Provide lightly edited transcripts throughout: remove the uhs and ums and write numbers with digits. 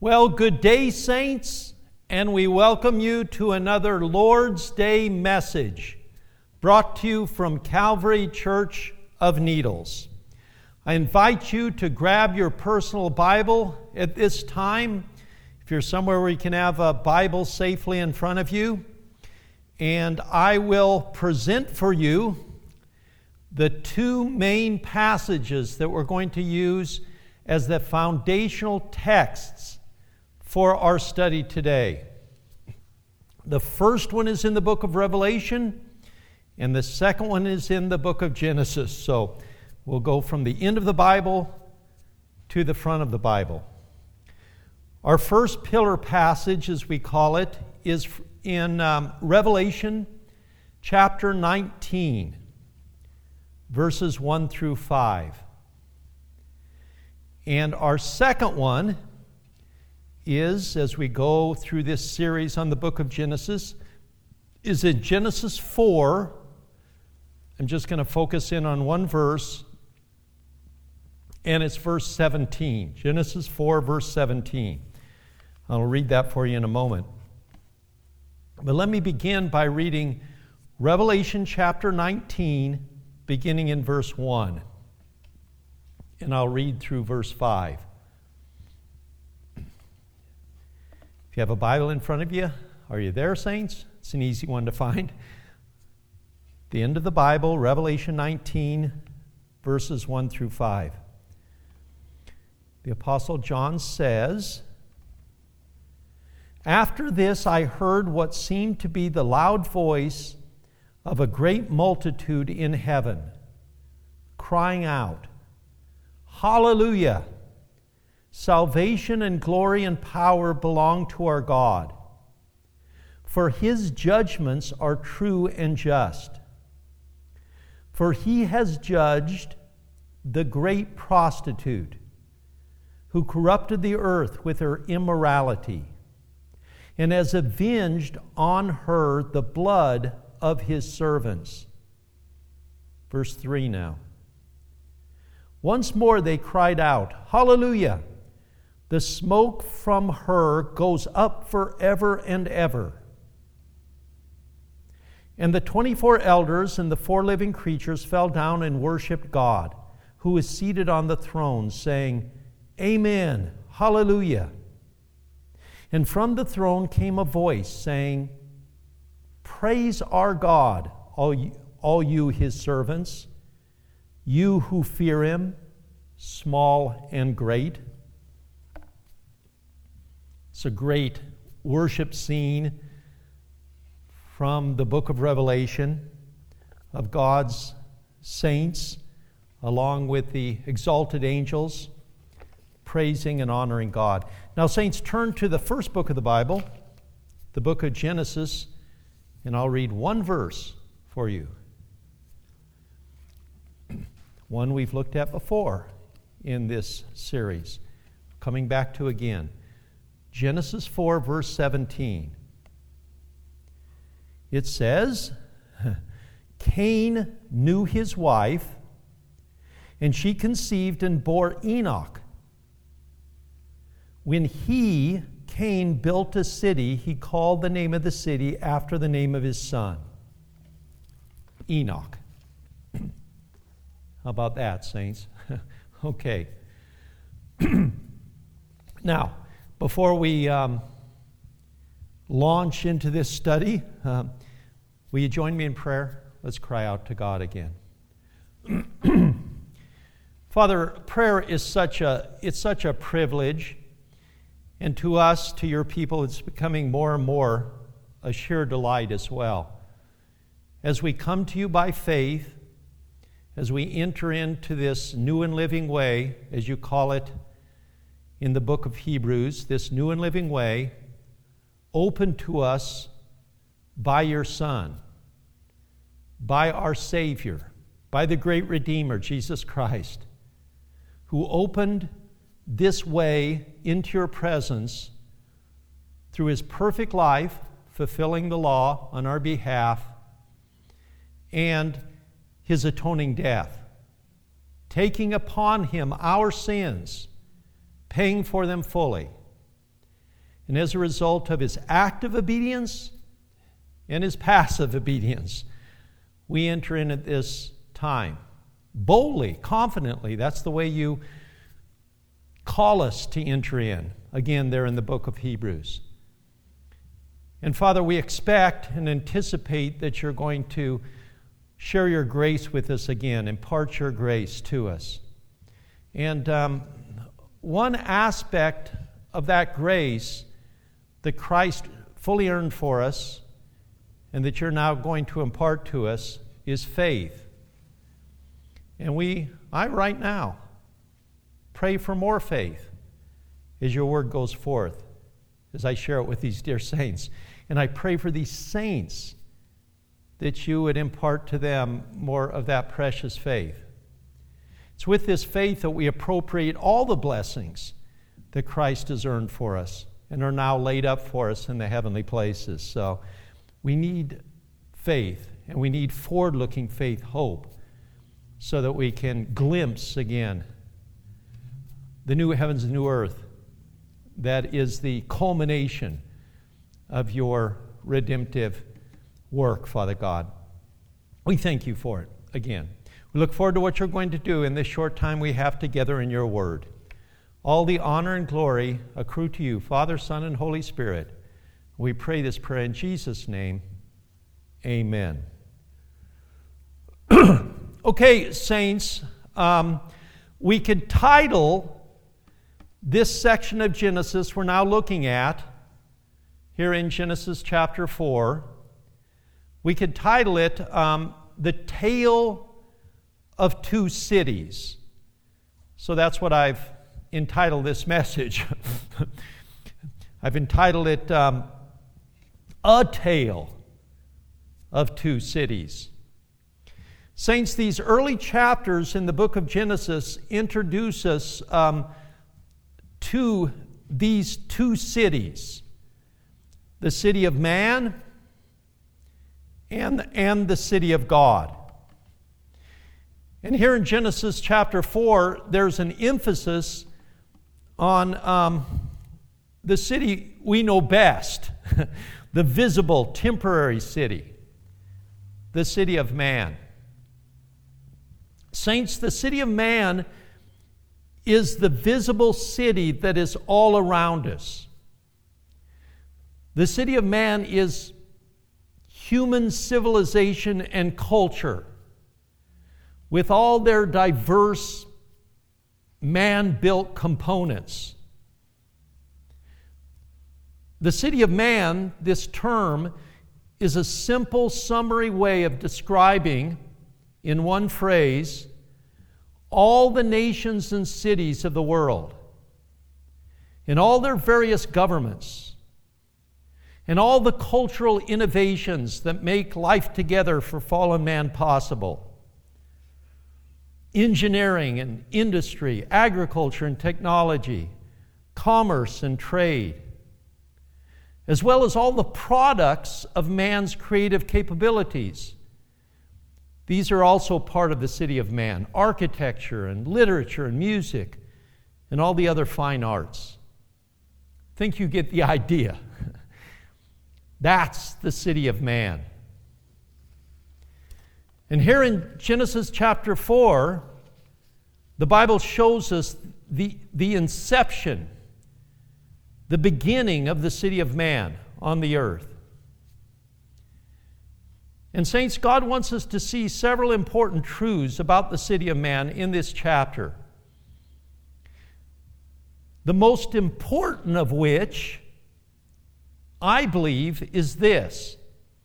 Well, good day, saints, and we welcome you to another Lord's Day message brought to you from Calvary Church of Needles. I invite you to grab your personal Bible at this time, if you're somewhere where you can have a Bible safely in front of you, and I will present for you the two main passages that we're going to use as the foundational texts for our study today. The first one is in the book of Revelation, and the second one is in the book of Genesis. So we'll go from the end of the Bible to the front of the Bible. Our first pillar passage, as we call it, is in Revelation chapter 19, verses 1 through 5. And our second one is, as we go through this series on the book of Genesis, is in Genesis 4. I'm just going to focus in on one verse, and it's verse 17. Genesis 4, verse 17. I'll read that for you in a moment. But let me begin by reading Revelation chapter 19, beginning in verse 1. And I'll read through verse 5. If you have a Bible in front of you, are you there, saints? It's an easy one to find. The end of the Bible, Revelation 19, verses 1 through 5. The Apostle John says, "After this I heard what seemed to be the loud voice of a great multitude in heaven, crying out, 'Hallelujah! Salvation and glory and power belong to our God, for His judgments are true and just. For He has judged the great prostitute who corrupted the earth with her immorality, and has avenged on her the blood of His servants.'" Verse 3 now. "Once more they cried out, 'Hallelujah! The smoke from her goes up forever and ever.' And the 24 elders and the 4 living creatures fell down and worshipped God, who is seated on the throne, saying, 'Amen, Hallelujah.' And from the throne came a voice saying, 'Praise our God, all you His servants, you who fear Him, small and great.'" It's a great worship scene from the book of Revelation of God's saints, along with the exalted angels, praising and honoring God. Now, saints, turn to the first book of the Bible, the book of Genesis, and I'll read one verse for you. One we've looked at before in this series. Coming back to again. Genesis 4, verse 17. It says, "Cain knew his wife, and she conceived and bore Enoch. When he, Cain, built a city, he called the name of the city after the name of his son, Enoch." How about that, saints? Okay. Now, before we launch into this study, will you join me in prayer? Let's cry out to God again. Father, prayer is such a privilege, and to us, to your people, it's becoming more and more a sheer delight as well. As we come to you by faith, as we enter into this new and living way, as you call it in the book of Hebrews, this new and living way, open to us by your Son, by our Savior, by the great Redeemer, Jesus Christ, who opened this way into your presence through His perfect life, fulfilling the law on our behalf, and His atoning death, taking upon Him our sins, paying for them fully, And as a result of his active obedience and his passive obedience, we enter in at this time boldly, confidently. That's the way you call us to enter in. Again, there in the book of Hebrews. And Father, we expect and anticipate that you're going to share your grace with us again, impart your grace to us. And one aspect of that grace that Christ fully earned for us and that you're now going to impart to us is faith. And I right now pray for more faith as your word goes forth, as I share it with these dear saints. And I pray for these saints that you would impart to them more of that precious faith. It's with this faith that we appropriate all the blessings that Christ has earned for us and are now laid up for us in the heavenly places. So we need faith, and we need forward-looking faith, hope, so that we can glimpse again the new heavens and new earth that is the culmination of your redemptive work, Father God. We thank you for it again. We look forward to what you're going to do in this short time we have together in your word. All the honor and glory accrue to you, Father, Son, and Holy Spirit. We pray this prayer in Jesus' name. Amen. Okay, saints, we could title this section of Genesis we're now looking at, here in Genesis chapter 4, we could title it The Tale of Two Cities. So that's what I've entitled this message. I've entitled it A Tale of Two Cities. Saints, these early chapters in the book of Genesis introduce us to these two cities, the city of man and the city of God. And here in Genesis chapter 4, there's an emphasis on the city we know best, the visible, temporary city, the city of man. Saints, the city of man is the visible city that is all around us. The city of man is human civilization and culture, with all their diverse man-built components. The city of man, this term, is a simple summary way of describing, in one phrase, all the nations and cities of the world, in all their various governments, and all the cultural innovations that make life together for fallen man possible. Engineering and industry, agriculture and technology, commerce and trade, as well as all the products of man's creative capabilities. These are also part of the city of man. Architecture and literature and music and all the other fine arts. I think you get the idea. That's the city of man. And here in Genesis chapter 4, the Bible shows us the inception, the beginning of the city of man on the earth. And saints, God wants us to see several important truths about the city of man in this chapter. The most important of which, I believe, is this: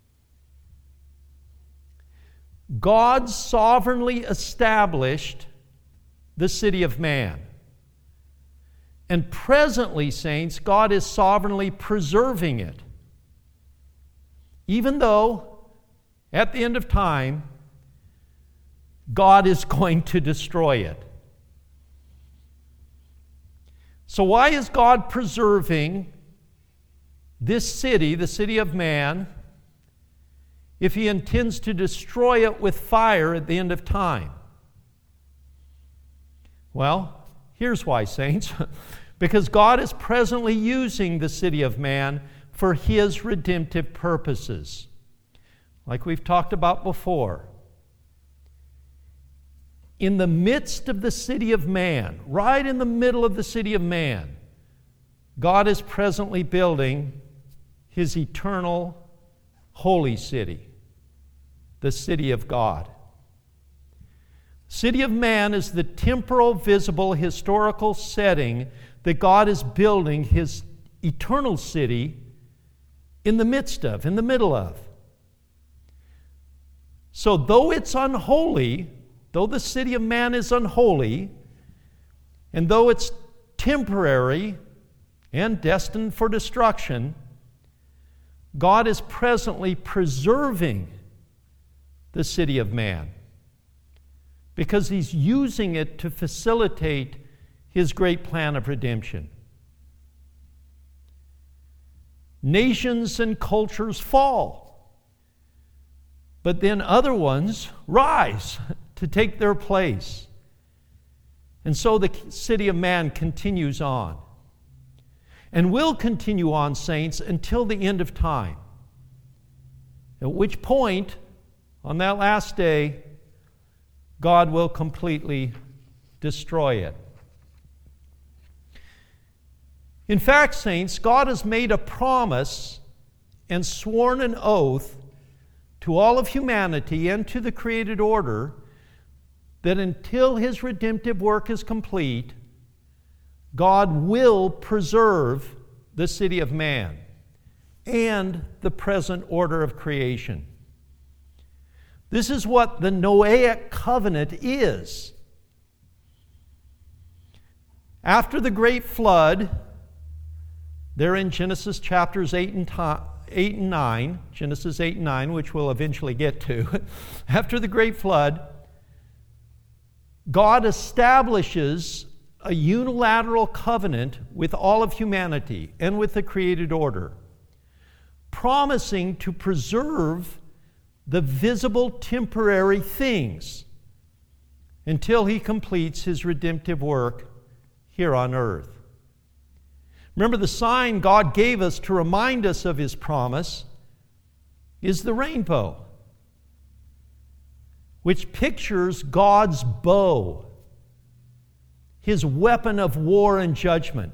God sovereignly established the city of man. And presently, saints, God is sovereignly preserving it. Even though, at the end of time, God is going to destroy it. So why is God preserving this city, the city of man, if He intends to destroy it with fire at the end of time? Well, here's why, saints. because God is presently using the city of man for His redemptive purposes. Like we've talked about before. In the midst of the city of man, right in the middle of the city of man, God is presently building His eternal holy city, the city of God. City of man is the temporal, visible, historical setting that God is building His eternal city in the midst of, in the middle of. So though it's unholy, though the city of man is unholy, and though it's temporary and destined for destruction, God is presently preserving the city of man because He's using it to facilitate His great plan of redemption. Nations and cultures fall, but then other ones rise to take their place. And so the city of man continues on. And will continue on, saints, until the end of time. At which point, on that last day, God will completely destroy it. In fact, saints, God has made a promise and sworn an oath to all of humanity and to the created order that until His redemptive work is complete, God will preserve the city of man and the present order of creation. This is what the Noahic covenant is. After the great flood, there in Genesis chapters 8 and 9, Genesis 8 and 9, which we'll eventually get to, after the great flood, God establishes a unilateral covenant with all of humanity and with the created order, promising to preserve the visible temporary things until He completes His redemptive work here on earth. Remember, the sign God gave us to remind us of His promise is the rainbow, which pictures God's bow, His weapon of war and judgment,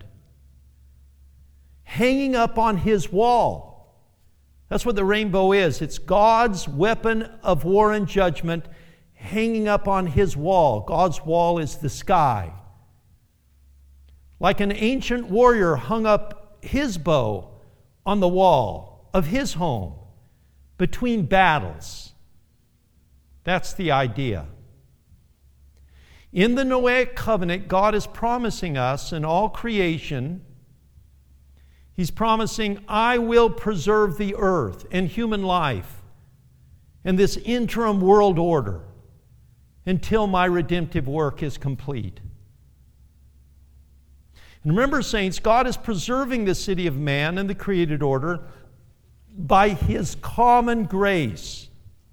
hanging up on His wall. That's what the rainbow is. It's God's weapon of war and judgment hanging up on His wall. God's wall is the sky. Like an ancient warrior hung up his bow on the wall of his home between battles. That's the idea. In the Noahic covenant, God is promising us in all creation, He's promising, I will preserve the earth and human life and this interim world order until my redemptive work is complete. And remember, saints, God is preserving the city of man and the created order by His common grace.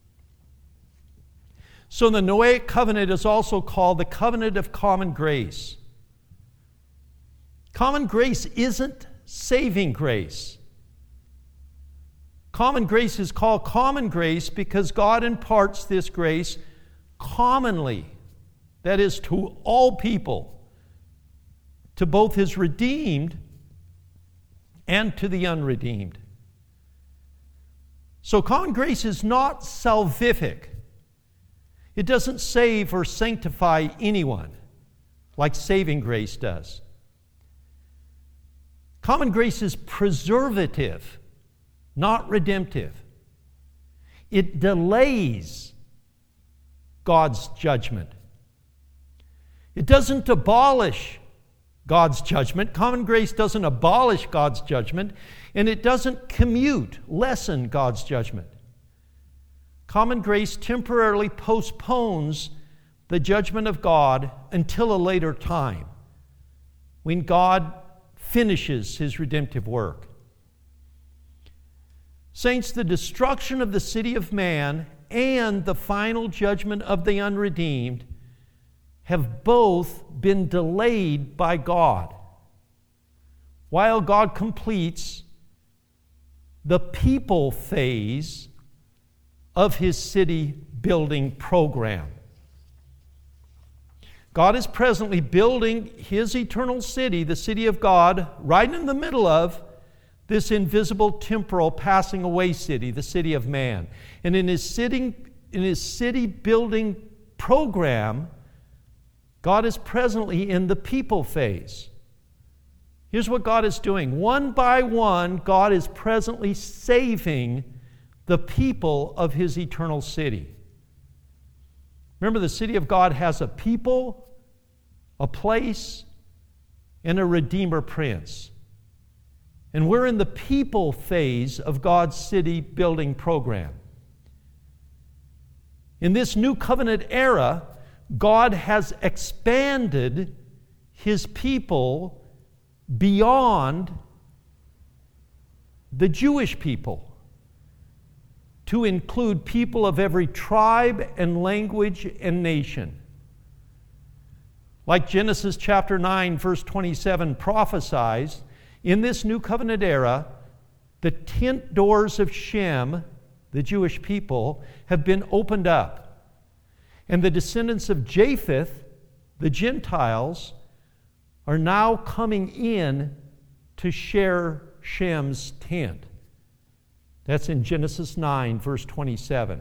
So the Noahic covenant is also called the covenant of common grace. Common grace isn't saving grace. Common grace is called common grace because God imparts this grace commonly, that is, to all people, to both His redeemed and to the unredeemed. So common grace is not salvific. It doesn't save or sanctify anyone like saving grace does. Common grace is preservative, not redemptive. It delays God's judgment. It doesn't abolish God's judgment. Common grace doesn't abolish God's judgment, and it doesn't lessen God's judgment. Common grace temporarily postpones the judgment of God until a later time, when God finishes His redemptive work. Saints, the destruction of the city of man and the final judgment of the unredeemed have both been delayed by God. while God completes the people phase of his city building program. God is presently building his eternal city, the city of God, right in the middle of this invisible, temporal, passing away city, the city of man. And in his city building program, God is presently in the people phase. Here's what God is doing. One by one, God is presently saving the people of his eternal city. Remember, the city of God has a people, a place, and a Redeemer Prince. And we're in the people phase of God's city building program. In this new covenant era, God has expanded his people beyond the Jewish people to include people of every tribe and language and nation. Like Genesis chapter 9, verse 27 prophesies, in this new covenant era, the tent doors of Shem, the Jewish people, have been opened up. And the descendants of Japheth, the Gentiles, are now coming in to share Shem's tent. That's in Genesis 9, verse 27.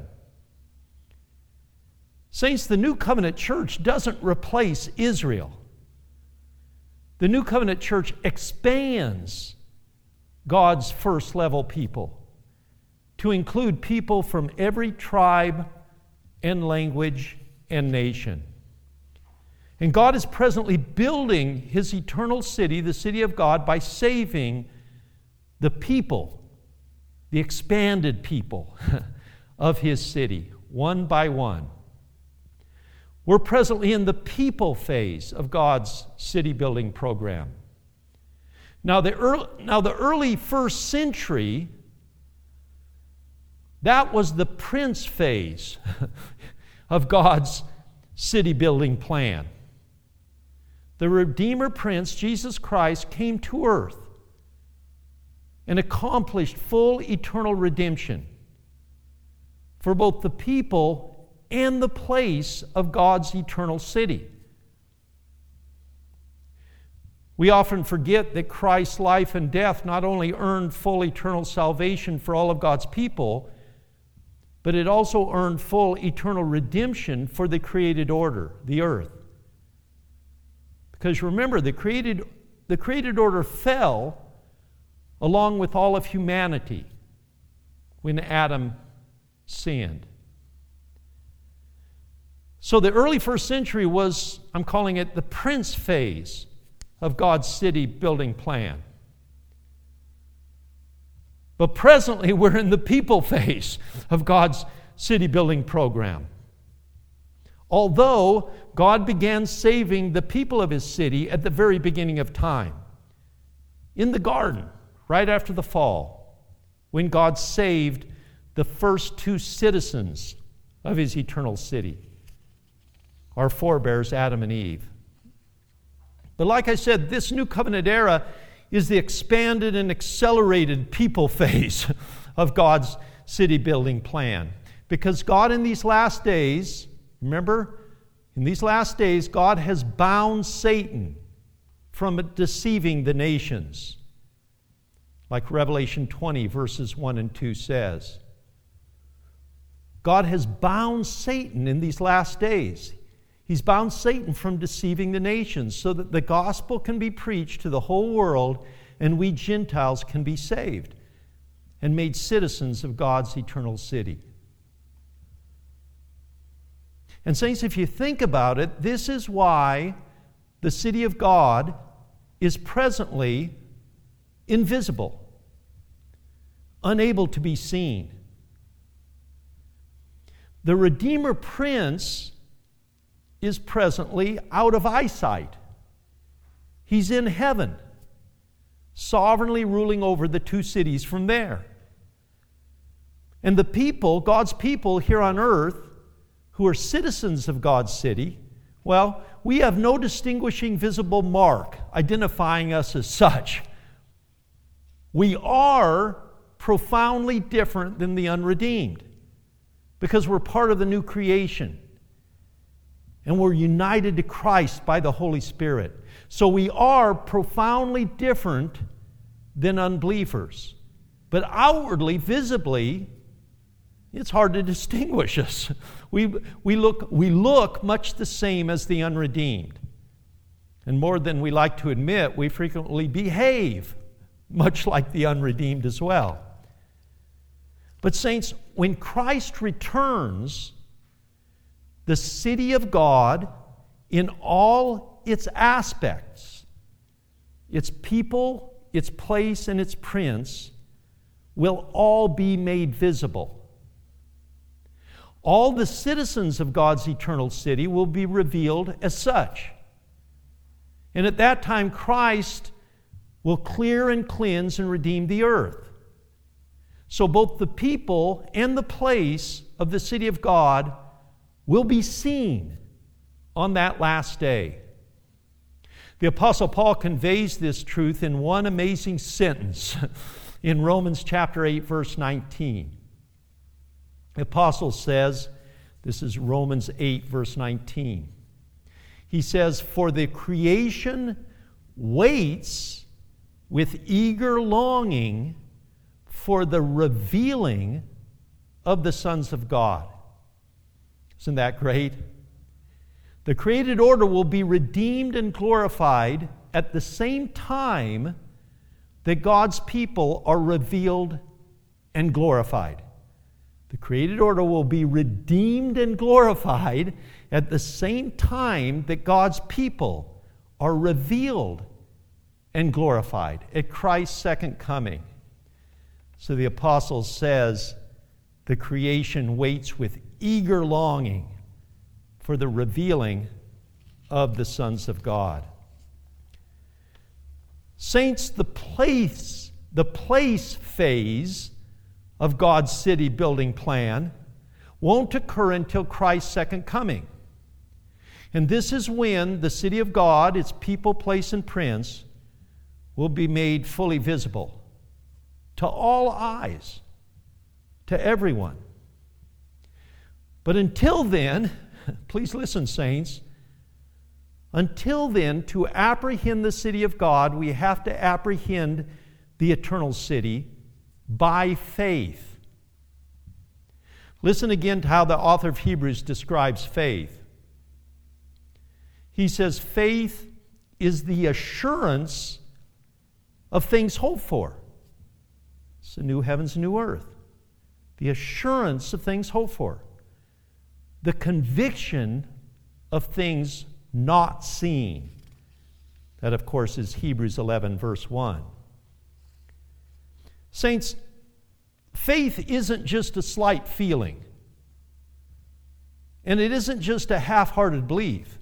Saints, the New Covenant Church doesn't replace Israel. The New Covenant Church expands God's first level people to include people from every tribe and language and nation. And God is presently building his eternal city, the city of God, by saving the people, the expanded people of his city, one by one. We're presently in the people phase of God's city building program. Now, the early first century, that was the prince phase of God's city building plan. The Redeemer Prince, Jesus Christ, came to earth and accomplished full eternal redemption for both the people and the place of God's eternal city. We often forget that Christ's life and death not only earned full eternal salvation for all of God's people, but it also earned full eternal redemption for the created order, the earth. Because remember, the created order fell along with all of humanity when Adam sinned. So the early first century was, I'm calling it the prince phase of God's city building plan. But presently we're in the people phase of God's city building program. Although God began saving the people of his city at the very beginning of time, in the garden, right after the fall, when God saved the first two citizens of his eternal city, our forebears, Adam and Eve. But like I said, this new covenant era is the expanded and accelerated people phase of God's city building plan. Because God in these last days, remember, in these last days, God has bound Satan from deceiving the nations. Like Revelation 20, verses 1 and 2 says. God has bound Satan in these last days. He's bound Satan from deceiving the nations so that the gospel can be preached to the whole world and we Gentiles can be saved and made citizens of God's eternal city. And saints, if you think about it, this is why the city of God is presently invisible, unable to be seen. The Redeemer Prince is presently out of eyesight. He's in heaven, sovereignly ruling over the two cities from there. And the people, God's people here on earth, who are citizens of God's city, well, we have no distinguishing visible mark identifying us as such. We are profoundly different than the unredeemed because we're part of the new creation and we're united to Christ by the Holy Spirit. So we are profoundly different than unbelievers. But outwardly, visibly, it's hard to distinguish us. We look much the same as the unredeemed. And more than we like to admit, we frequently behave much like the unredeemed as well. But saints, when Christ returns, the city of God in all its aspects, its people, its place, and its prince, will all be made visible. All the citizens of God's eternal city will be revealed as such. And at that time, Christ will clear and cleanse and redeem the earth. So both the people and the place of the city of God will be seen on that last day. The Apostle Paul conveys this truth in one amazing sentence in Romans chapter 8, verse 19. The Apostle says, this is Romans 8, verse 19. He says, "For the creation waits with eager longing for the revealing of the sons of God." Isn't that great? The created order will be redeemed and glorified at the same time that God's people are revealed and glorified. The created order will be redeemed and glorified at the same time that God's people are revealed and glorified at Christ's second coming. So the apostle says, the creation waits with eager longing for the revealing of the sons of God. Saints, the place phase of God's city building plan won't occur until Christ's second coming. And this is when the city of God, its people, place, and prince, will be made fully visible to all eyes, to everyone. But until then, please listen, saints, until then, to apprehend the city of God, we have to apprehend the eternal city by faith. Listen again to how the author of Hebrews describes faith. He says, faith is the assurance of things hoped for. It's the new heavens and new earth. The assurance of things hoped for. The conviction of things not seen. That, of course, is Hebrews 11, verse 1. Saints, faith isn't just a slight feeling. And it isn't just a half-hearted belief.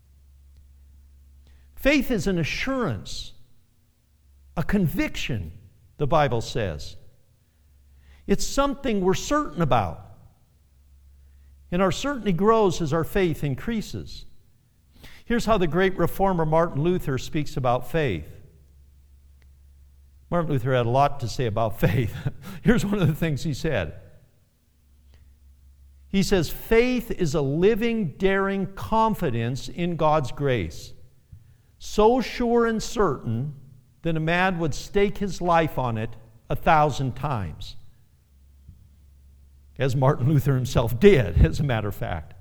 Faith is an assurance, a conviction, the Bible says. It's something we're certain about. And our certainty grows as our faith increases. Here's how the great reformer Martin Luther speaks about faith. Martin Luther had a lot to say about faith. Here's one of the things he said. He says, faith is a living, daring confidence in God's grace, so sure and certain that a man would stake his life on it 1,000 times. As Martin Luther himself did, as a matter of fact.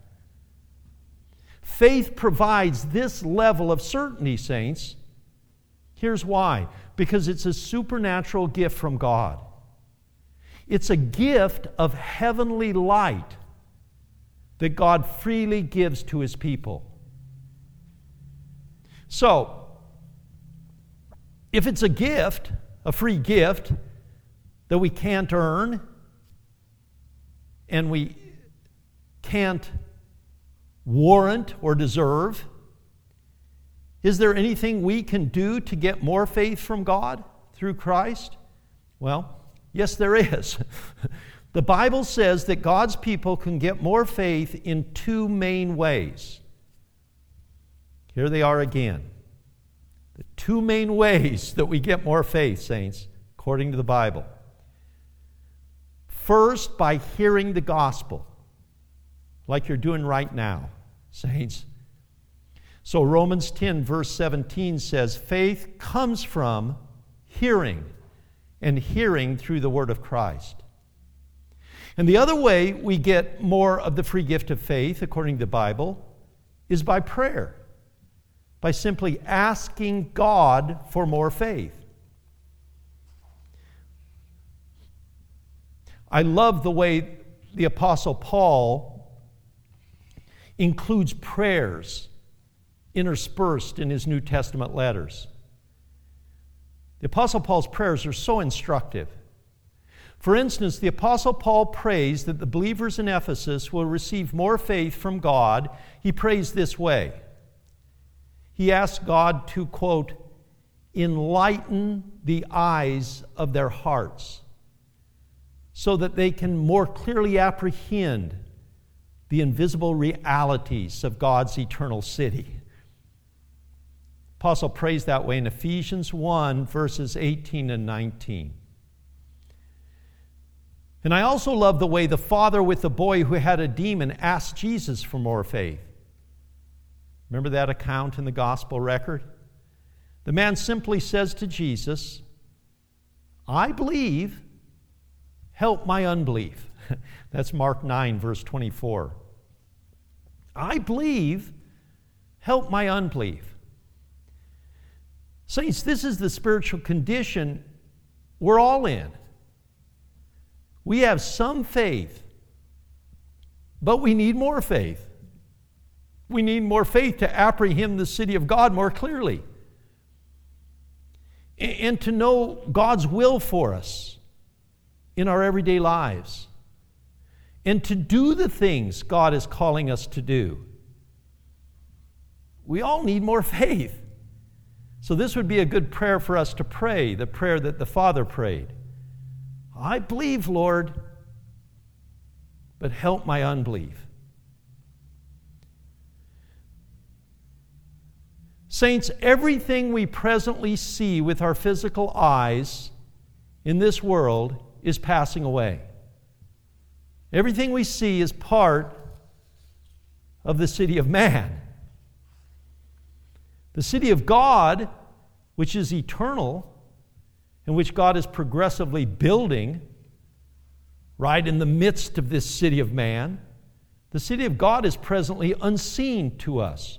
Faith provides this level of certainty, saints. Here's why. Because it's a supernatural gift from God. It's a gift of heavenly light that God freely gives to His people. So, if it's a gift, a free gift, that we can't earn, and we can't warrant or deserve, is there anything we can do to get more faith from God through Christ? Well, yes, there is. The Bible says that God's people can get more faith in two main ways. Here they are again. The two main ways that we get more faith, saints, according to the Bible. First, by hearing the gospel, like you're doing right now, saints. So Romans 10, verse 17 says, faith comes from hearing, and hearing through the word of Christ. And the other way we get more of the free gift of faith, according to the Bible, is by prayer, by simply asking God for more faith. I love the way the Apostle Paul includes prayers interspersed in his New Testament letters. The Apostle Paul's prayers are so instructive. For instance, the Apostle Paul prays that the believers in Ephesus will receive more faith from God. He prays this way. He asks God to, quote, enlighten the eyes of their hearts so that they can more clearly apprehend the invisible realities of God's eternal city. Apostle prays that way in Ephesians 1, verses 18 and 19. And I also love the way the father with the boy who had a demon asked Jesus for more faith. Remember that account in the gospel record? The man simply says to Jesus, I believe, help my unbelief. That's Mark 9, verse 24. I believe, help my unbelief. Saints, this is the spiritual condition we're all in. We have some faith, but we need more faith. We need more faith to apprehend the city of God more clearly and to know God's will for us in our everyday lives and to do the things God is calling us to do. We all need more faith. So this would be a good prayer for us to pray, the prayer that the Father prayed. I believe, Lord, but help my unbelief. Saints, everything we presently see with our physical eyes in this world is passing away. Everything we see is part of the city of man. The city of God, which is eternal, and which God is progressively building right in the midst of this city of man, the city of God is presently unseen to us.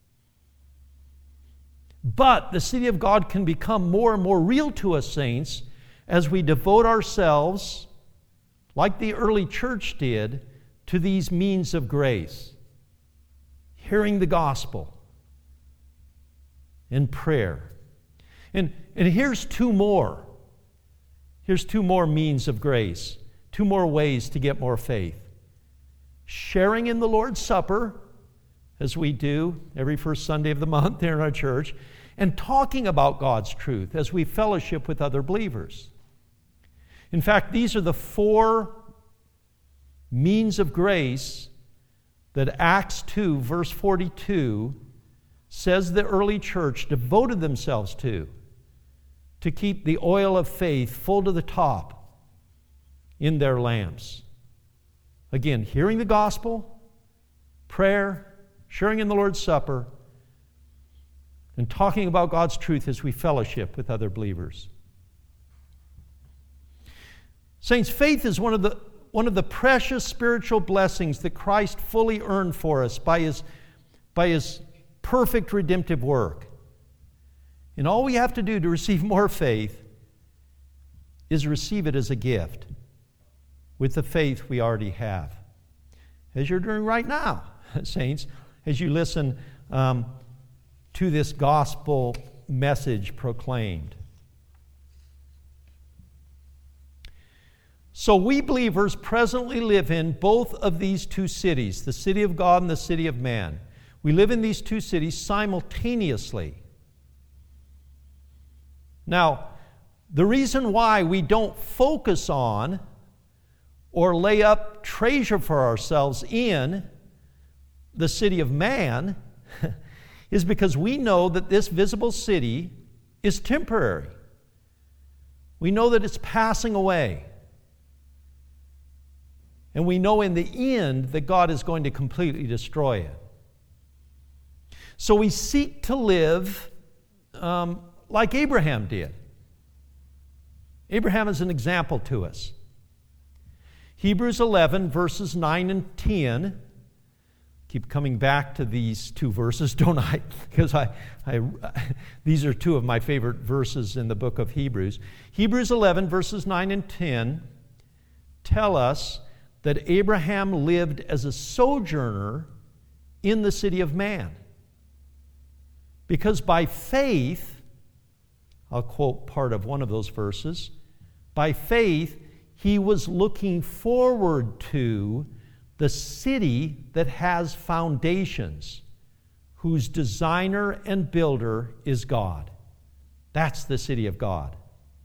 But the city of God can become more and more real to us, saints, as we devote ourselves, like the early church did, to these means of grace. Hearing the gospel and prayer. And here's two more. Here's two more means of grace. Two more ways to get more faith. Sharing in the Lord's Supper, as we do every first Sunday of the month there in our church, and talking about God's truth as we fellowship with other believers. In fact, these are the four means of grace that Acts 2, verse 42, says the early church devoted themselves to keep the oil of faith full to the top in their lamps. Again, hearing the gospel, prayer, sharing in the Lord's Supper, and talking about God's truth as we fellowship with other believers. Saints, faith is one of the precious spiritual blessings that Christ fully earned for us by his perfect redemptive work. And all we have to do to receive more faith is receive it as a gift with the faith we already have. As you're doing right now, saints, as you listen to this gospel message proclaimed. So we believers presently live in both of these two cities, the city of God and the city of man. We live in these two cities simultaneously. Now, the reason why we don't focus on or lay up treasure for ourselves in the city of man is because we know that this visible city is temporary. We know that it's passing away. And we know in the end that God is going to completely destroy it. So we seek to live like Abraham did. Abraham is an example to us. Hebrews 11, verses 9 and 10. Keep coming back to these two verses, don't I? Because these are two of my favorite verses in the book of Hebrews. Hebrews 11, verses 9 and 10 tell us that Abraham lived as a sojourner in the city of man. Because by faith, I'll quote part of one of those verses, by faith he was looking forward to the city that has foundations, whose designer and builder is God. That's the city of God.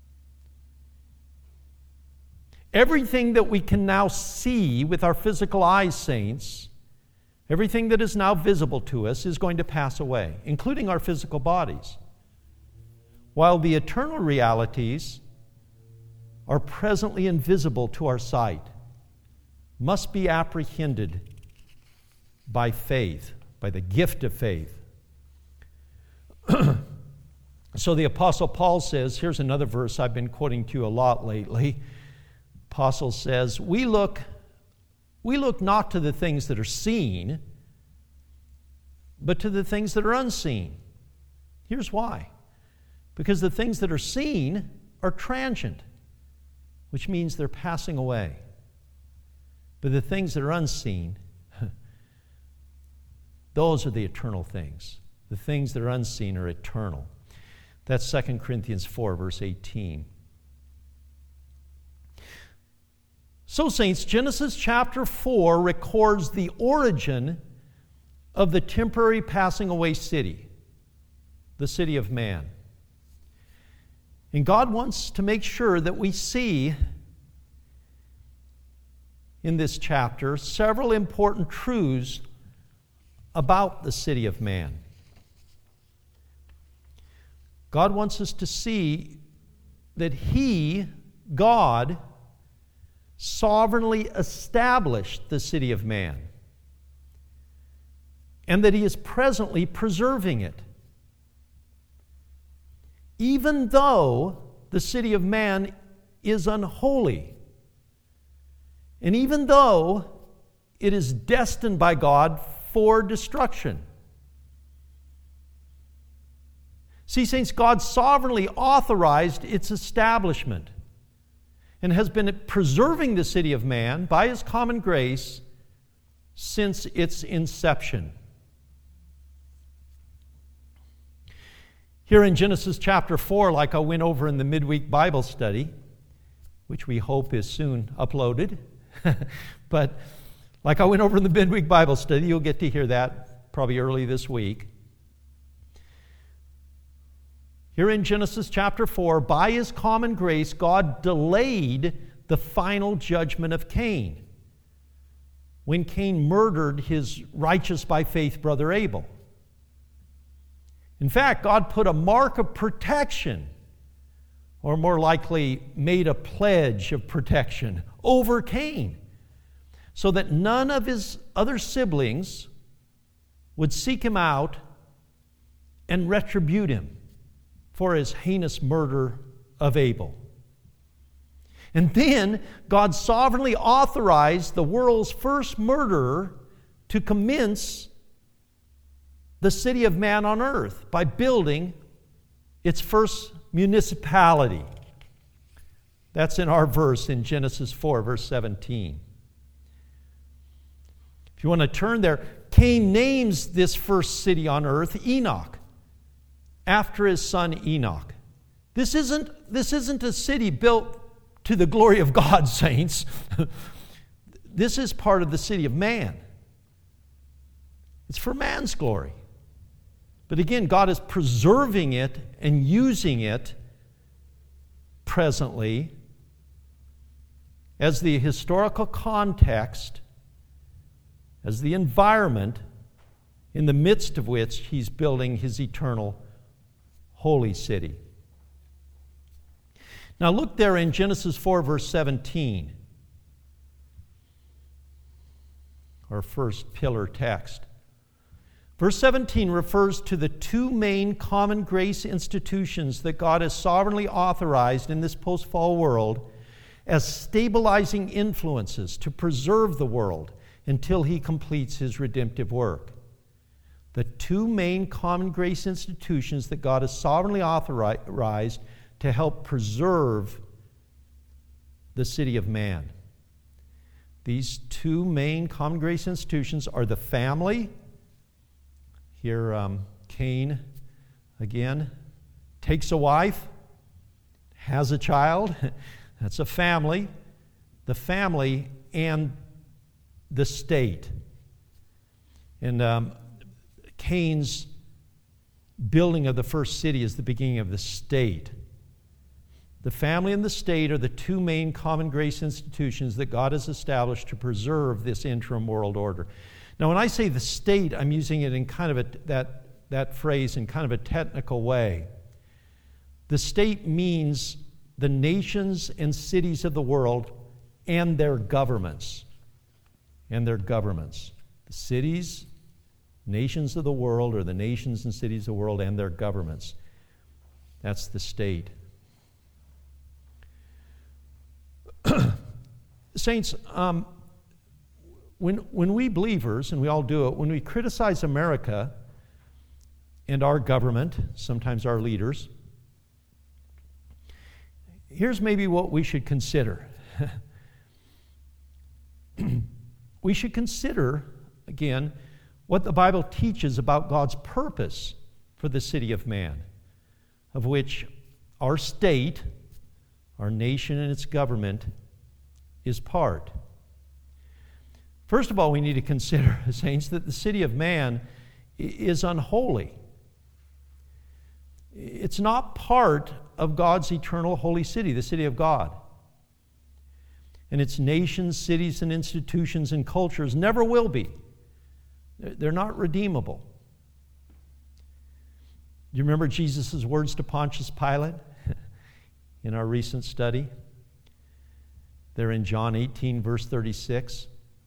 Everything that we can now see with our physical eyes, saints, everything that is now visible to us is going to pass away, including our physical bodies. While the eternal realities are presently invisible to our sight, must be apprehended by faith, by the gift of faith. So the Apostle Paul says, here's another verse I've been quoting to you a lot lately. Apostle says, we look not to the things that are seen, but to the things that are unseen. Here's why. Because the things that are seen are transient, which means they're passing away. But the things that are unseen, those are the eternal things. The things that are unseen are eternal. That's 2 Corinthians 4, verse 18. So, saints, Genesis chapter 4 records the origin of the temporary passing away city, the city of man. And God wants to make sure that we see in this chapter several important truths about the city of man. God wants us to see that He, God, sovereignly established the city of man, and that He is presently preserving it. Even though the city of man is unholy, and even though it is destined by God for destruction. See, saints, God sovereignly authorized its establishment and has been preserving the city of man by His common grace since its inception. Here in Genesis chapter 4, like I went over in the midweek Bible study, which we hope is soon uploaded, but like I went over in the midweek Bible study, you'll get to hear that probably early this week. Here in Genesis chapter 4, by His common grace, God delayed the final judgment of Cain when Cain murdered his righteous by faith brother Abel. In fact, God put a mark of protection, or more likely made a pledge of protection over Cain, so that none of his other siblings would seek him out and retribute him for his heinous murder of Abel. And then God sovereignly authorized the world's first murderer to commence the city of man on earth by building its first municipality. That's in our verse in Genesis 4, verse 17. If you want to turn there, Cain names this first city on earth Enoch, after his son Enoch. This isn't a city built to the glory of God, saints. This is part of the city of man. It's for man's glory. But again, God is preserving it and using it presently as the historical context, as the environment in the midst of which He's building His eternal holy city. Now look there in Genesis 4, verse 17, our first pillar text. Verse 17 refers to the two main common grace institutions that God has sovereignly authorized in this post-fall world as stabilizing influences to preserve the world until he completes his redemptive work. The two main common grace institutions that God has sovereignly authorized to help preserve the city of man. These two main common grace institutions are the family. Here, Cain, again, takes a wife, has a child. That's a family. The family and the state. And Cain's building of the first city is the beginning of the state. The family and the state are the two main common grace institutions that God has established to preserve this interim world order. Now, when I say the state, I'm using it in kind of that phrase in kind of a technical way. The state means the nations and cities of the world and their governments. The cities, nations of the world, or the nations and cities of the world and their governments. That's the state. Saints, when we believers, and we all do it, when we criticize America and our government, sometimes our leaders, here's maybe what we should consider. We should consider, again, what the Bible teaches about God's purpose for the city of man, of which our state, our nation and its government, is part. First of all, we need to consider, saints, that the city of man is unholy. It's not part of God's eternal holy city, the city of God. And its nations, cities, and institutions and cultures never will be. They're not redeemable. Do you remember Jesus' words to Pontius Pilate in our recent study? They're in John 18, verse 36.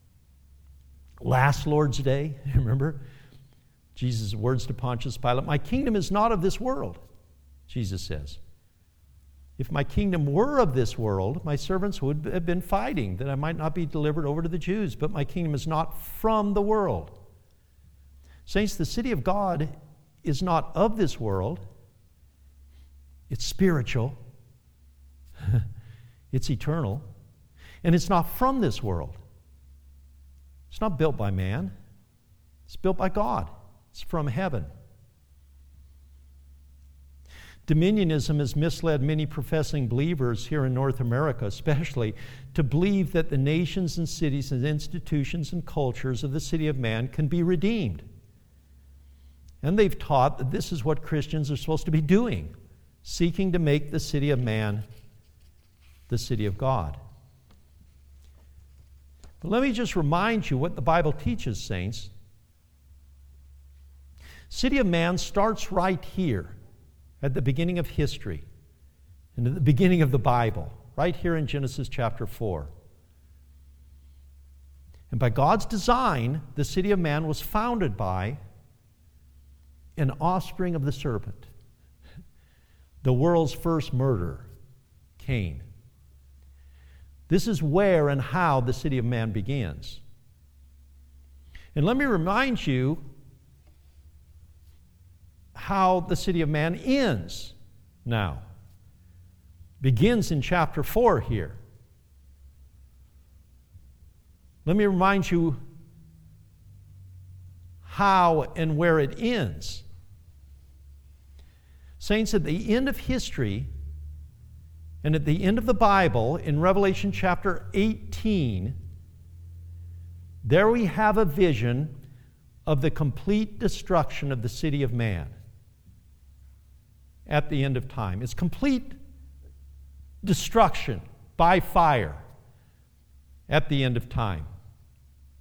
Last Lord's Day, remember? Jesus' words to Pontius Pilate, "My kingdom is not of this world," Jesus says. "If my kingdom were of this world, my servants would have been fighting that I might not be delivered over to the Jews, but my kingdom is not from the world." Saints, the city of God is not of this world. It's spiritual. It's eternal. And it's not from this world. It's not built by man. It's built by God. It's from heaven. Dominionism has misled many professing believers here in North America, especially, to believe that the nations and cities and institutions and cultures of the city of man can be redeemed. And they've taught that this is what Christians are supposed to be doing, seeking to make the city of man the city of God. But let me just remind you what the Bible teaches, saints. City of man starts right here at the beginning of history and at the beginning of the Bible, right here in Genesis chapter 4. And by God's design, the city of man was founded by an offspring of the serpent, the world's first murderer, Cain. This is where and how the city of man begins. And let me remind you how the city of man ends now. Begins in chapter 4 here. Let me remind you how and where it ends. Saints, at the end of history and at the end of the Bible, in Revelation chapter 18, there we have a vision of the complete destruction of the city of man at the end of time. It's complete destruction by fire at the end of time.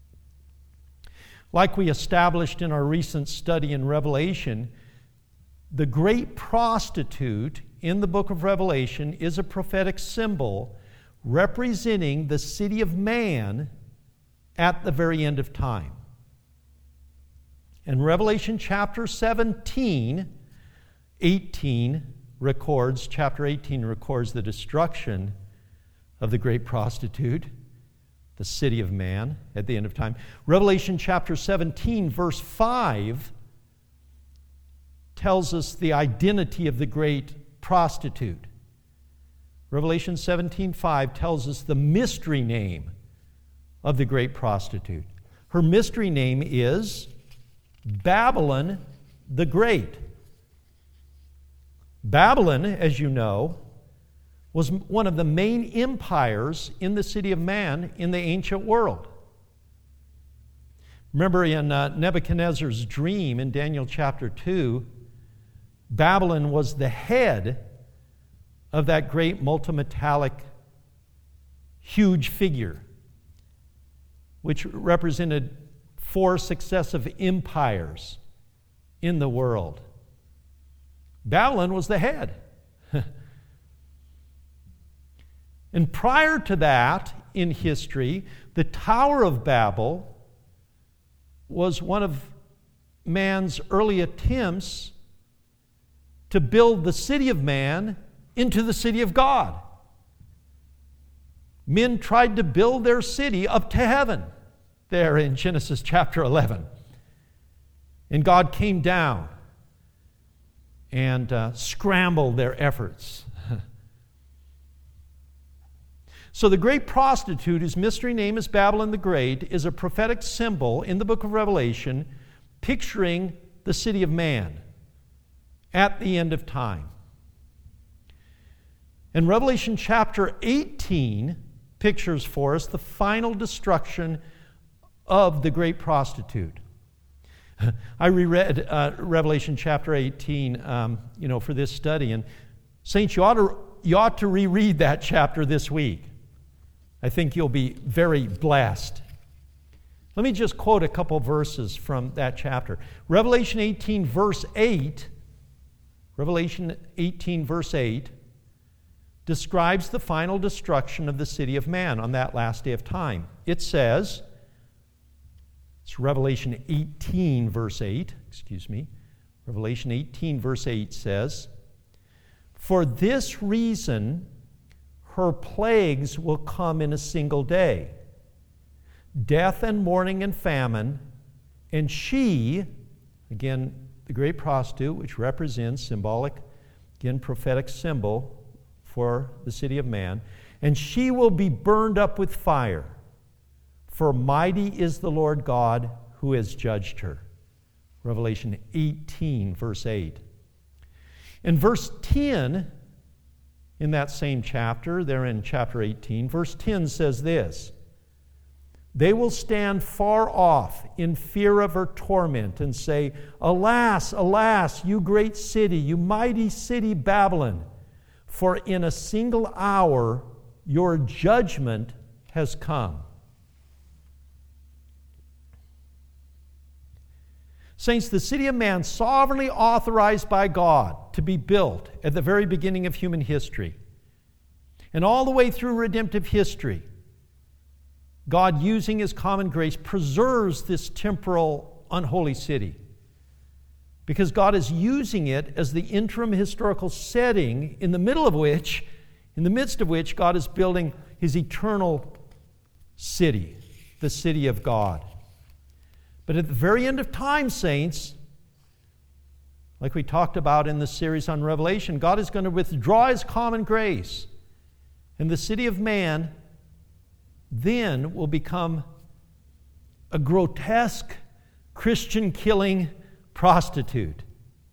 Like we established in our recent study in Revelation, The great prostitute in the book of Revelation is a prophetic symbol representing the city of man at the very end of time. And Revelation chapter 18 records the destruction of the great prostitute, the city of man, at the end of time. Revelation chapter 17, verse 5, tells us the identity of the great prostitute. Revelation 17:5 tells us the mystery name of the great prostitute. Her mystery name is Babylon the Great. Babylon, as you know, was one of the main empires in the city of man in the ancient world. Remember in Nebuchadnezzar's dream in Daniel chapter 2, Babylon was the head of that great multimetallic, huge figure, which represented 4 successive empires in the world. Babylon was the head. And prior to that, in history, the Tower of Babel was one of man's early attempts to build the city of man into the city of God. Men tried to build their city up to heaven, there in Genesis chapter 11. And God came down and scrambled their efforts. So the great prostitute, whose mystery name is Babylon the Great, is a prophetic symbol in the book of Revelation picturing the city of man at the end of time. And Revelation chapter 18 pictures for us the final destruction of the great prostitute. I reread Revelation chapter 18, for this study, and saints, you ought to reread that chapter this week. I think you'll be very blessed. Let me just quote a couple verses from that chapter. Revelation 18, verse 8 describes the final destruction of the city of man on that last day of time. It says, it's Revelation 18, verse 8, Revelation 18, verse 8 says, "For this reason her plagues will come in a single day, death and mourning and famine, and she," again, the great prostitute, which represents symbolic, again, prophetic symbol for the city of man, "and she will be burned up with fire, for mighty is the Lord God who has judged her." Revelation 18, verse 8. In verse 10, in that same chapter, there in chapter 18, verse 10 says this, "They will stand far off in fear of her torment and say, 'Alas, alas, you great city, you mighty city Babylon, for in a single hour your judgment has come.'" Saints, the city of man, sovereignly authorized by God to be built at the very beginning of human history, and all the way through redemptive history, God, using His common grace, preserves this temporal, unholy city, because God is using it as the interim historical setting in the midst of which God is building His eternal city, the city of God. But at the very end of time, saints, like we talked about in the series on Revelation, God is going to withdraw His common grace, and the city of man then will become a grotesque, Christian-killing prostitute.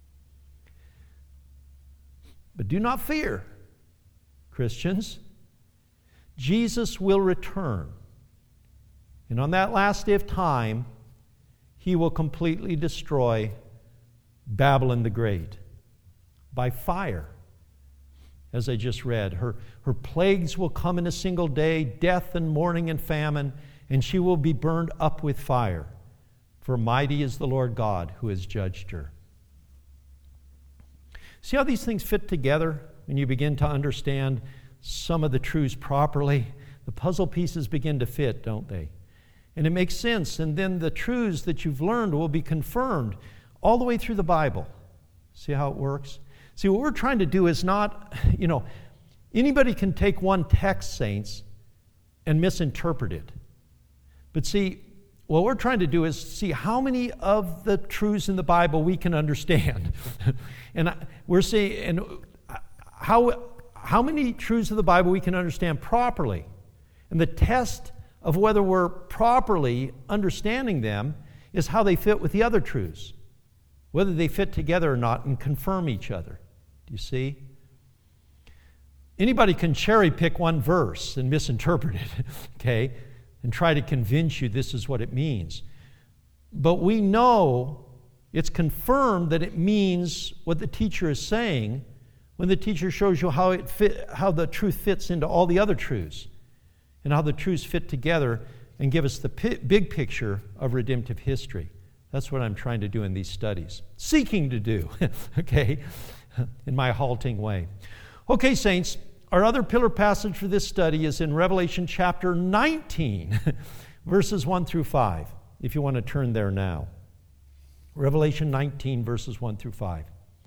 But do not fear, Christians. Jesus will return, and on that last day of time, He will completely destroy Babylon the Great by fire. As I just read, her plagues will come in a single day, death and mourning and famine, and she will be burned up with fire. For mighty is the Lord God who has judged her. See how these things fit together when you begin to understand some of the truths properly? The puzzle pieces begin to fit, don't they? And it makes sense, and then the truths that you've learned will be confirmed all the way through the Bible. See how it works? See, what we're trying to do is not, anybody can take one text, saints, and misinterpret it. But see, what we're trying to do is see how many of the truths in the Bible we can understand. And we're seeing how many truths of the Bible we can understand properly. And the test of whether we're properly understanding them is how they fit with the other truths, whether they fit together or not and confirm each other. Do you see? Anybody can cherry pick one verse and misinterpret it, okay, and try to convince you this is what it means. But we know it's confirmed that it means what the teacher is saying when the teacher shows you how the truth fits into all the other truths and how the truths fit together and give us the big picture of redemptive history. That's what I'm trying to do in these studies. Seeking to do, okay, in my halting way. Okay, saints, our other pillar passage for this study is in Revelation chapter 19, verses 1 through 5, if you want to turn there now. Revelation 19, verses 1 through 5.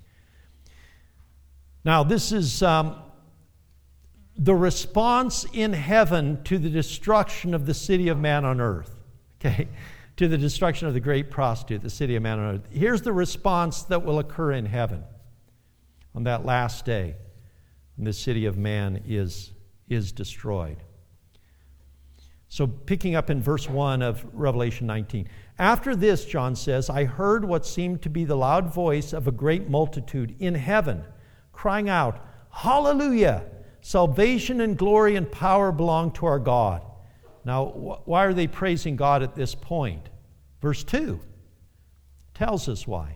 Now, this is the response in heaven to the destruction of the city of man on earth, okay? To the destruction of the great prostitute, the city of man on earth. Here's the response that will occur in heaven on that last day when the city of man is destroyed. So picking up in verse 1 of Revelation 19. After this, John says, I heard what seemed to be the loud voice of a great multitude in heaven, crying out, Hallelujah! Salvation and glory and power belong to our God. Now, why are they praising God at this point? Verse 2 tells us why.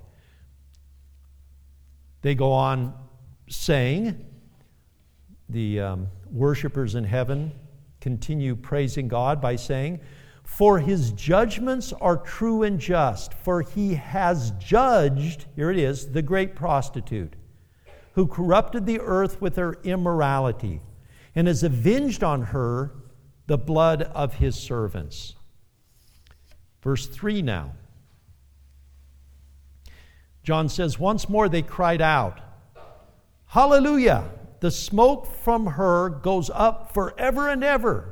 They go on saying, the worshipers in heaven continue praising God by saying, For his judgments are true and just, for he has judged, here it is, the great prostitute, who corrupted the earth with her immorality, and has avenged on her the blood of his servants. Verse 3 now. John says, Once more they cried out, Hallelujah! The smoke from her goes up forever and ever.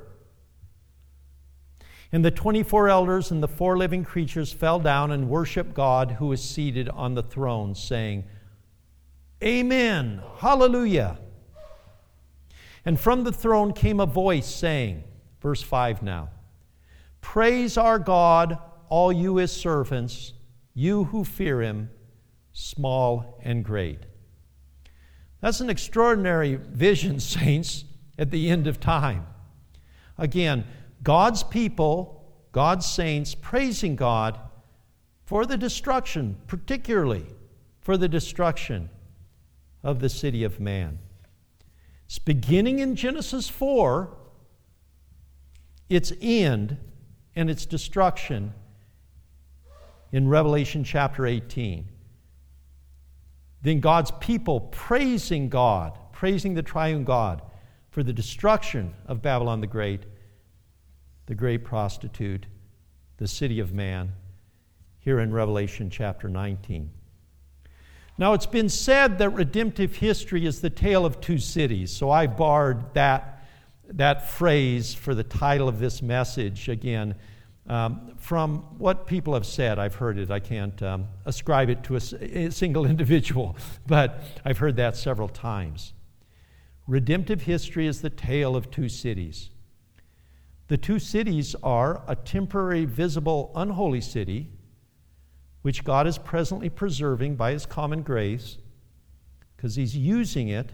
And the 24 elders and the 4 living creatures fell down and worshiped God who is seated on the throne, saying, Amen, hallelujah. And from the throne came a voice saying, verse 5 now, Praise our God, all you his servants, you who fear him, small and great. That's an extraordinary vision, saints, at the end of time. Again, God's people, God's saints, praising God for the destruction, particularly for the destruction of the city of man. It's beginning in Genesis 4, its end and its destruction in Revelation chapter 18. Then God's people praising God, praising the triune God for the destruction of Babylon the great prostitute, the city of man, here in Revelation chapter 19. Now, it's been said that redemptive history is the tale of two cities, so I borrowed that phrase for the title of this message again from what people have said. I've heard it. I can't ascribe it to a single individual, but I've heard that several times. Redemptive history is the tale of two cities. The two cities are a temporary, visible, unholy city, which God is presently preserving by his common grace, because he's using it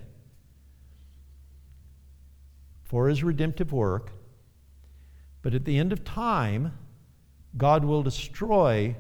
for his redemptive work. But at the end of time, God will destroy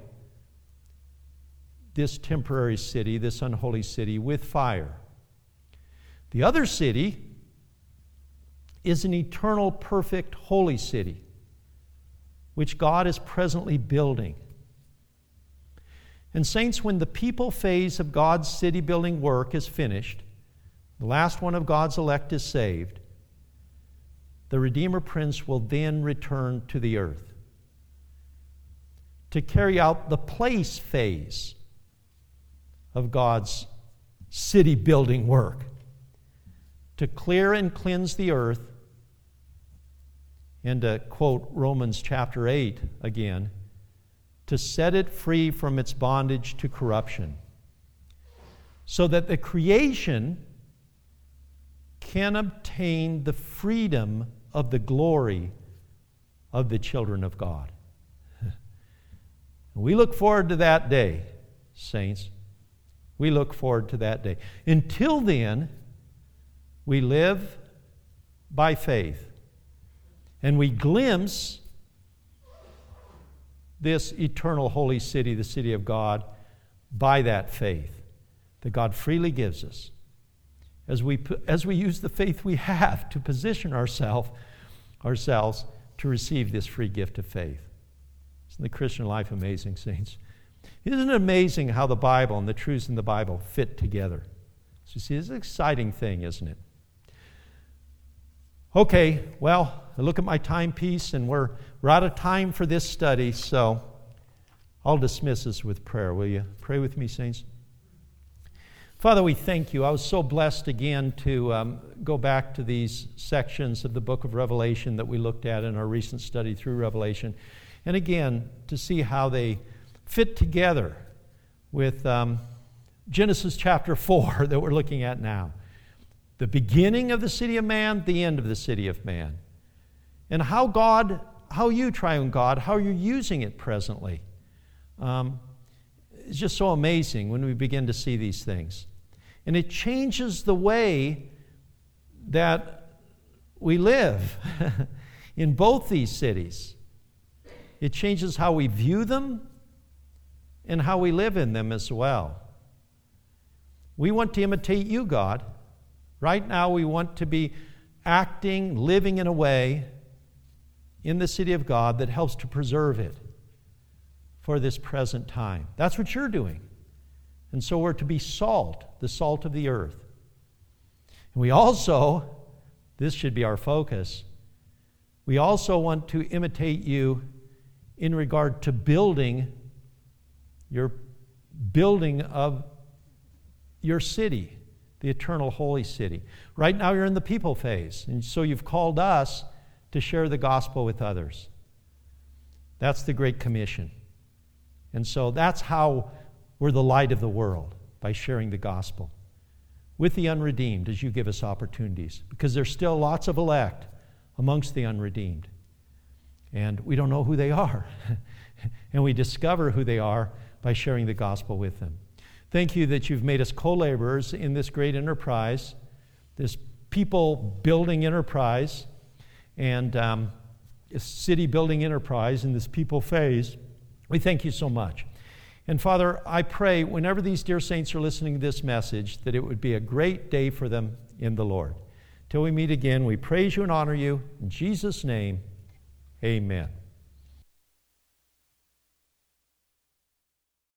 this temporary city, this unholy city, with fire. The other city is an eternal, perfect, holy city, which God is presently building. And saints, when the people phase of God's city-building work is finished, the last one of God's elect is saved, the Redeemer Prince will then return to the earth to carry out the place phase of God's city-building work, to clear and cleanse the earth, and to quote Romans chapter 8 again, to set it free from its bondage to corruption, so that the creation can obtain the freedom of the glory of the children of God. We look forward to that day, saints. We look forward to that day. Until then, we live by faith, and we glimpse this eternal holy city, the city of God, by that faith that God freely gives us as we use the faith we have to position ourselves to receive this free gift of faith. Isn't the Christian life amazing, saints? Isn't it amazing how the Bible and the truths in the Bible fit together? So you see, it's an exciting thing, isn't it? Okay, well, I look at my timepiece, and we're out of time for this study, so I'll dismiss us with prayer. Will you pray with me, saints? Father, we thank you. I was so blessed again to go back to these sections of the book of Revelation that we looked at in our recent study through Revelation, and again, to see how they fit together with Genesis chapter 4 that we're looking at now. The beginning of the city of man, the end of the city of man. And how you, triune God, how you're using it presently. It's just so amazing when we begin to see these things. And it changes the way that we live in both these cities. It changes how we view them and how we live in them as well. We want to imitate you, God. Right now we want to be acting, living in a way in the city of God that helps to preserve it for this present time. That's what you're doing. And so we're to be salt, the salt of the earth. And we also, this should be our focus, we also want to imitate you in regard to your building of your city, the eternal holy city. Right now you're in the people phase, and so you've called us to share the gospel with others. That's the Great Commission. And so that's how we're the light of the world, by sharing the gospel with the unredeemed as you give us opportunities, because there's still lots of elect amongst the unredeemed. And we don't know who they are. And we discover who they are by sharing the gospel with them. Thank you that you've made us co-laborers in this great enterprise, this people-building enterprise, and city-building enterprise in this people phase. We thank you so much. And Father, I pray whenever these dear saints are listening to this message, that it would be a great day for them in the Lord. Till we meet again, we praise you and honor you. In Jesus' name, amen.